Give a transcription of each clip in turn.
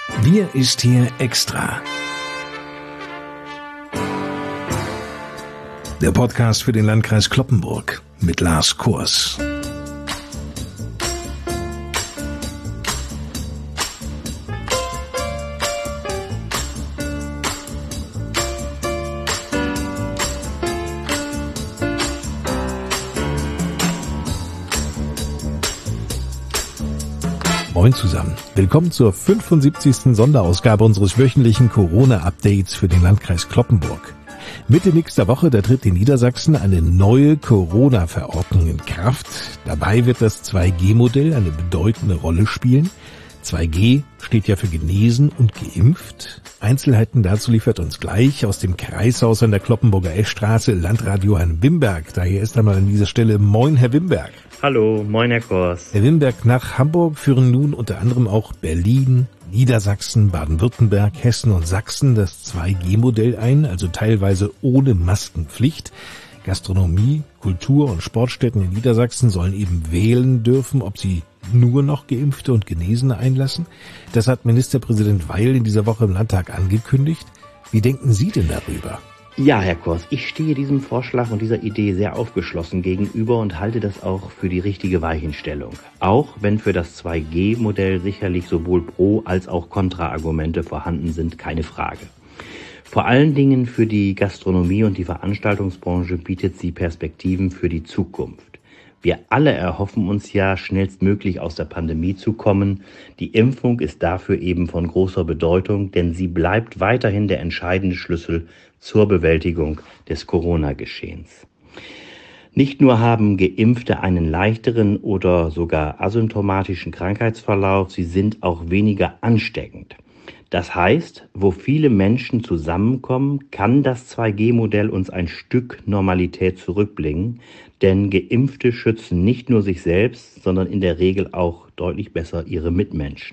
Wir ist hier extra. Der Podcast für den Landkreis Cloppenburg mit Lars Kurs. Moin zusammen. Willkommen zur 75. Sonderausgabe unseres wöchentlichen Corona-Updates für den Landkreis Cloppenburg. Mitte nächster Woche, da tritt in Niedersachsen eine neue Corona-Verordnung in Kraft. Dabei wird das 2G-Modell eine bedeutende Rolle spielen. 2G steht ja für genesen und geimpft. Einzelheiten dazu liefert uns gleich aus dem Kreishaus an der Cloppenburger Eschstraße Landrat Johann Wimberg. Daher ist einmal an dieser Stelle Moin, Herr Wimberg. Hallo, moin Herr Kors. Herr Wimberg, nach Hamburg führen nun unter anderem auch Berlin, Niedersachsen, Baden-Württemberg, Hessen und Sachsen das 2G-Modell ein, also teilweise ohne Maskenpflicht. Gastronomie, Kultur- und Sportstätten in Niedersachsen sollen eben wählen dürfen, ob sie nur noch Geimpfte und Genesene einlassen. Das hat Ministerpräsident Weil in dieser Woche im Landtag angekündigt. Wie denken Sie denn darüber? Ja, Herr Kors, ich stehe diesem Vorschlag und dieser Idee sehr aufgeschlossen gegenüber und halte das auch für die richtige Weichenstellung. Auch wenn für das 2G-Modell sicherlich sowohl Pro- als auch Kontraargumente vorhanden sind, keine Frage. Vor allen Dingen für die Gastronomie und die Veranstaltungsbranche bietet sie Perspektiven für die Zukunft. Wir alle erhoffen uns ja, schnellstmöglich aus der Pandemie zu kommen. Die Impfung ist dafür eben von großer Bedeutung, denn sie bleibt weiterhin der entscheidende Schlüssel zur Bewältigung des Corona-Geschehens. Nicht nur haben Geimpfte einen leichteren oder sogar asymptomatischen Krankheitsverlauf, sie sind auch weniger ansteckend. Das heißt, wo viele Menschen zusammenkommen, kann das 2G-Modell uns ein Stück Normalität zurückbringen, denn Geimpfte schützen nicht nur sich selbst, sondern in der Regel auch deutlich besser ihre Mitmenschen.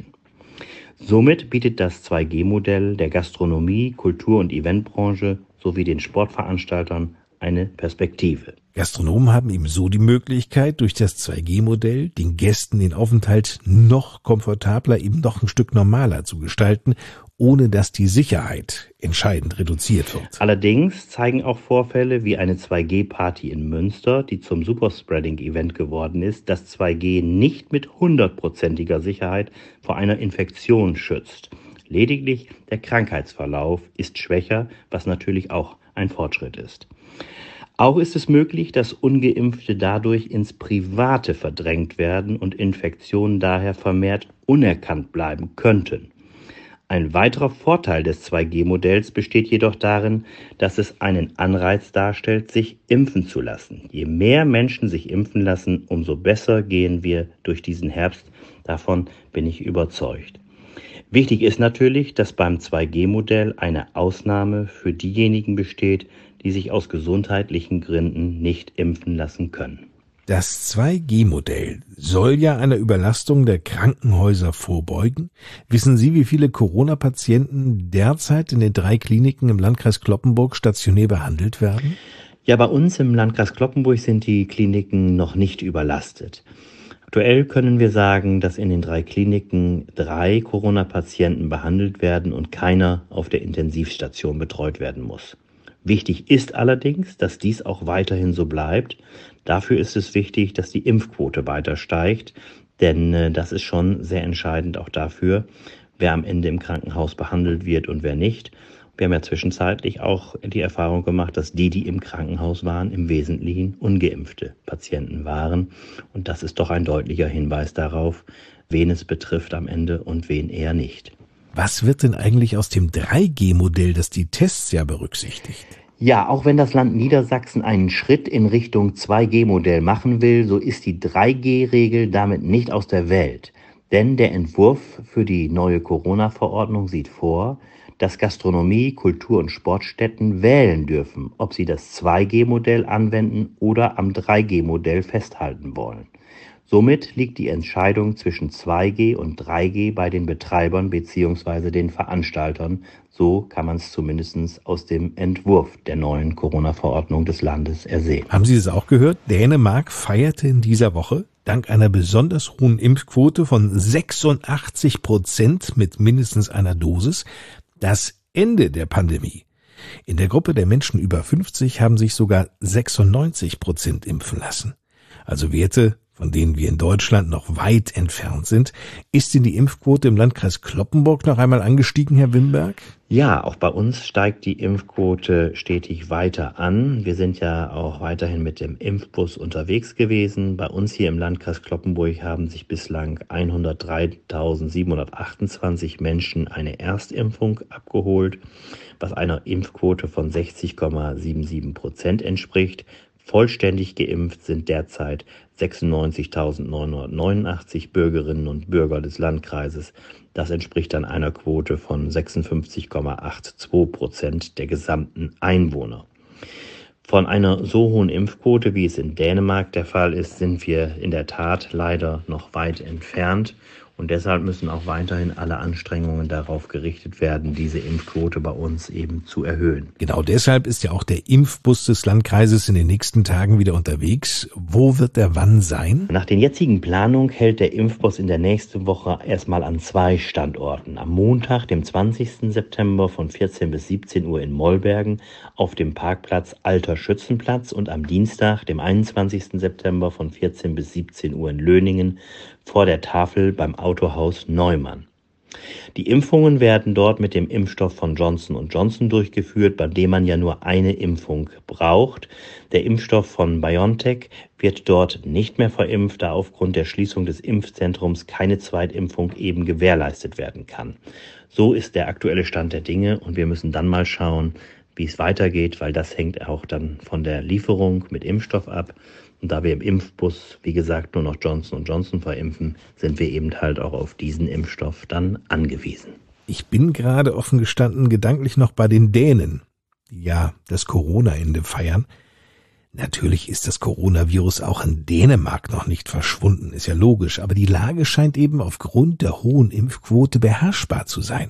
Somit bietet das 2G-Modell der Gastronomie, Kultur- und Eventbranche sowie den Sportveranstaltern eine Perspektive. Gastronomen haben eben so die Möglichkeit, durch das 2G-Modell den Gästen den Aufenthalt noch komfortabler, eben noch ein Stück normaler zu gestalten, ohne dass die Sicherheit entscheidend reduziert wird. Allerdings zeigen auch Vorfälle wie eine 2G-Party in Münster, die zum Superspreading-Event geworden ist, dass 2G nicht mit 100%iger Sicherheit vor einer Infektion schützt. Lediglich der Krankheitsverlauf ist schwächer, was natürlich auch ein Fortschritt ist. Auch ist es möglich, dass Ungeimpfte dadurch ins Private verdrängt werden und Infektionen daher vermehrt unerkannt bleiben könnten. Ein weiterer Vorteil des 2G-Modells besteht jedoch darin, dass es einen Anreiz darstellt, sich impfen zu lassen. Je mehr Menschen sich impfen lassen, umso besser gehen wir durch diesen Herbst. Davon bin ich überzeugt. Wichtig ist natürlich, dass beim 2G-Modell eine Ausnahme für diejenigen besteht, die sich aus gesundheitlichen Gründen nicht impfen lassen können. Das 2G-Modell soll ja einer Überlastung der Krankenhäuser vorbeugen. Wissen Sie, wie viele Corona-Patienten derzeit in den 3 Kliniken im Landkreis Cloppenburg stationär behandelt werden? Ja, bei uns im Landkreis Cloppenburg sind die Kliniken noch nicht überlastet. Aktuell können wir sagen, dass in den 3 Kliniken 3 Corona-Patienten behandelt werden und keiner auf der Intensivstation betreut werden muss. Wichtig ist allerdings, dass dies auch weiterhin so bleibt. Dafür ist es wichtig, dass die Impfquote weiter steigt, denn das ist schon sehr entscheidend auch dafür, wer am Ende im Krankenhaus behandelt wird und wer nicht. Wir haben ja zwischenzeitlich auch die Erfahrung gemacht, dass die im Krankenhaus waren, im Wesentlichen ungeimpfte Patienten waren. Und das ist doch ein deutlicher Hinweis darauf, wen es betrifft am Ende und wen eher nicht. Was wird denn eigentlich aus dem 3G-Modell, das die Tests ja berücksichtigt? Ja, auch wenn das Land Niedersachsen einen Schritt in Richtung 2G-Modell machen will, so ist die 3G-Regel damit nicht aus der Welt. Denn der Entwurf für die neue Corona-Verordnung sieht vor, dass Gastronomie, Kultur- und Sportstätten wählen dürfen, ob sie das 2G-Modell anwenden oder am 3G-Modell festhalten wollen. Somit liegt die Entscheidung zwischen 2G und 3G bei den Betreibern bzw. den Veranstaltern. So kann man es zumindest aus dem Entwurf der neuen Corona-Verordnung des Landes ersehen. Haben Sie es auch gehört? Dänemark feierte in dieser Woche dank einer besonders hohen Impfquote von 86% mit mindestens einer Dosis das Ende der Pandemie. In der Gruppe der Menschen über 50 haben sich sogar 96% impfen lassen. Also Werte, von denen wir in Deutschland noch weit entfernt sind. Ist denn die Impfquote im Landkreis Cloppenburg noch einmal angestiegen, Herr Wimberg? Ja, auch bei uns steigt die Impfquote stetig weiter an. Wir sind ja auch weiterhin mit dem Impfbus unterwegs gewesen. Bei uns hier im Landkreis Cloppenburg haben sich bislang 103.728 Menschen eine Erstimpfung abgeholt, was einer Impfquote von 60,77% entspricht. Vollständig geimpft sind derzeit 96.989 Bürgerinnen und Bürger des Landkreises. Das entspricht dann einer Quote von 56,82% der gesamten Einwohner. Von einer so hohen Impfquote, wie es in Dänemark der Fall ist, sind wir in der Tat leider noch weit entfernt. Und deshalb müssen auch weiterhin alle Anstrengungen darauf gerichtet werden, diese Impfquote bei uns eben zu erhöhen. Genau deshalb ist ja auch der Impfbus des Landkreises in den nächsten Tagen wieder unterwegs. Wo wird der wann sein? Nach den jetzigen Planungen hält der Impfbus in der nächsten Woche erstmal an 2 Standorten. Am Montag, dem 20. September von 14 bis 17 Uhr in Mollbergen auf dem Parkplatz Alter Schützenplatz und am Dienstag, dem 21. September von 14 bis 17 Uhr in Löningen vor der Tafel beim Autohaus Neumann. Die Impfungen werden dort mit dem Impfstoff von Johnson & Johnson durchgeführt, bei dem man ja nur eine Impfung braucht. Der Impfstoff von BioNTech wird dort nicht mehr verimpft, da aufgrund der Schließung des Impfzentrums keine Zweitimpfung eben gewährleistet werden kann. So ist der aktuelle Stand der Dinge und wir müssen dann mal schauen, wie es weitergeht, weil das hängt auch dann von der Lieferung mit Impfstoff ab. Und da wir im Impfbus, wie gesagt, nur noch Johnson & Johnson verimpfen, sind wir eben halt auch auf diesen Impfstoff dann angewiesen. Ich bin gerade offen gestanden gedanklich noch bei den Dänen, die ja das Corona-Ende feiern. Natürlich ist das Coronavirus auch in Dänemark noch nicht verschwunden, ist ja logisch, aber die Lage scheint eben aufgrund der hohen Impfquote beherrschbar zu sein.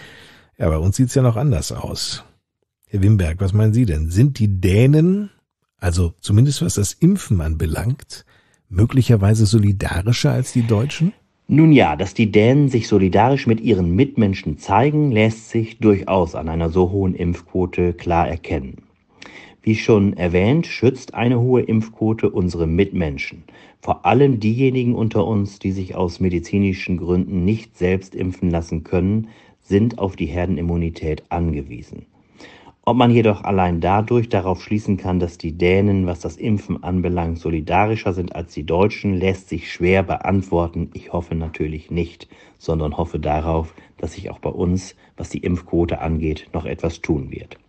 Ja, bei uns sieht's ja noch anders aus. Herr Wimberg, was meinen Sie denn? Sind die Dänen, also zumindest was das Impfen anbelangt, möglicherweise solidarischer als die Deutschen? Nun ja, dass die Dänen sich solidarisch mit ihren Mitmenschen zeigen, lässt sich durchaus an einer so hohen Impfquote klar erkennen. Wie schon erwähnt, schützt eine hohe Impfquote unsere Mitmenschen. Vor allem diejenigen unter uns, die sich aus medizinischen Gründen nicht selbst impfen lassen können, sind auf die Herdenimmunität angewiesen. Ob man jedoch allein dadurch darauf schließen kann, dass die Dänen, was das Impfen anbelangt, solidarischer sind als die Deutschen, lässt sich schwer beantworten. Ich hoffe natürlich nicht, sondern hoffe darauf, dass sich auch bei uns, was die Impfquote angeht, noch etwas tun wird.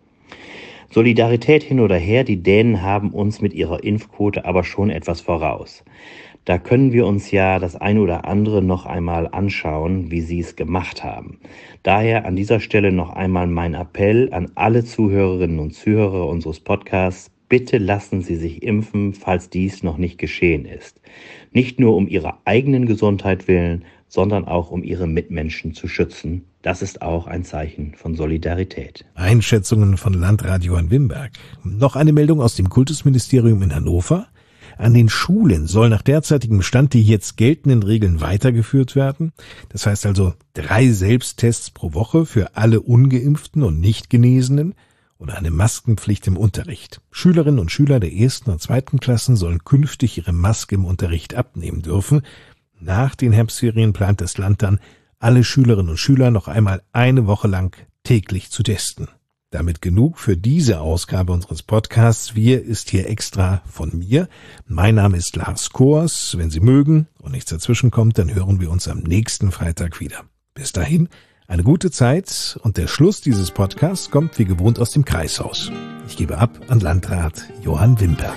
Solidarität hin oder her, die Dänen haben uns mit ihrer Impfquote aber schon etwas voraus. Da können wir uns ja das eine oder andere noch einmal anschauen, wie sie es gemacht haben. Daher an dieser Stelle noch einmal mein Appell an alle Zuhörerinnen und Zuhörer unseres Podcasts: Bitte lassen Sie sich impfen, falls dies noch nicht geschehen ist. Nicht nur um Ihre eigenen Gesundheit willen, sondern auch um Ihre Mitmenschen zu schützen. Das ist auch ein Zeichen von Solidarität. Einschätzungen von Landrat Johann Wimberg. Noch eine Meldung aus dem Kultusministerium in Hannover. An den Schulen soll nach derzeitigem Stand die jetzt geltenden Regeln weitergeführt werden. Das heißt also 3 Selbsttests pro Woche für alle Ungeimpften und Nicht-Genesenen und eine Maskenpflicht im Unterricht. Schülerinnen und Schüler der 1. und 2. Klassen sollen künftig ihre Maske im Unterricht abnehmen dürfen. Nach den Herbstferien plant das Land dann, alle Schülerinnen und Schüler noch einmal eine Woche lang täglich zu testen. Damit genug für diese Ausgabe unseres Podcasts. Wir ist hier extra von mir. Mein Name ist Lars Kors. Wenn Sie mögen und nichts dazwischen kommt, dann hören wir uns am nächsten Freitag wieder. Bis dahin eine gute Zeit und der Schluss dieses Podcasts kommt wie gewohnt aus dem Kreishaus. Ich gebe ab an Landrat Johann Wimberg.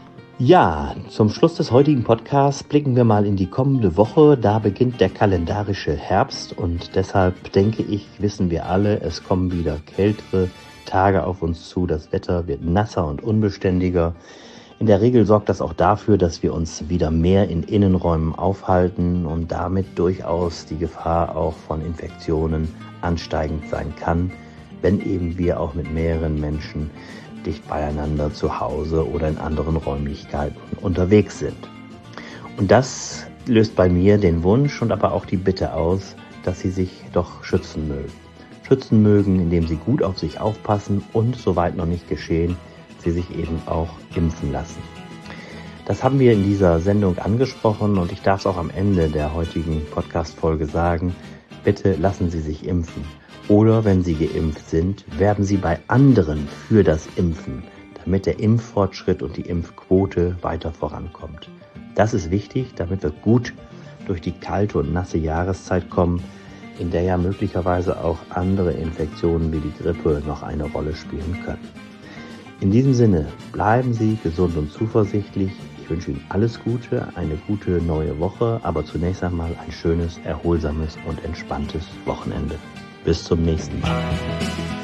Ja, zum Schluss des heutigen Podcasts blicken wir mal in die kommende Woche. Da beginnt der kalendarische Herbst und deshalb denke ich, wissen wir alle, es kommen wieder kältere Tage auf uns zu. Das Wetter wird nasser und unbeständiger. In der Regel sorgt das auch dafür, dass wir uns wieder mehr in Innenräumen aufhalten und damit durchaus die Gefahr auch von Infektionen ansteigend sein kann, wenn eben wir auch mit mehreren Menschen dicht beieinander zu Hause oder in anderen Räumlichkeiten unterwegs sind. Und das löst bei mir den Wunsch und aber auch die Bitte aus, dass Sie sich doch schützen mögen. Schützen mögen, indem Sie gut auf sich aufpassen und, soweit noch nicht geschehen, Sie sich eben auch impfen lassen. Das haben wir in dieser Sendung angesprochen und ich darf es auch am Ende der heutigen Podcast-Folge sagen, bitte lassen Sie sich impfen. Oder wenn Sie geimpft sind, werben Sie bei anderen für das Impfen, damit der Impffortschritt und die Impfquote weiter vorankommt. Das ist wichtig, damit wir gut durch die kalte und nasse Jahreszeit kommen, in der ja möglicherweise auch andere Infektionen wie die Grippe noch eine Rolle spielen können. In diesem Sinne, bleiben Sie gesund und zuversichtlich. Ich wünsche Ihnen alles Gute, eine gute neue Woche, aber zunächst einmal ein schönes, erholsames und entspanntes Wochenende. Bis zum nächsten Mal.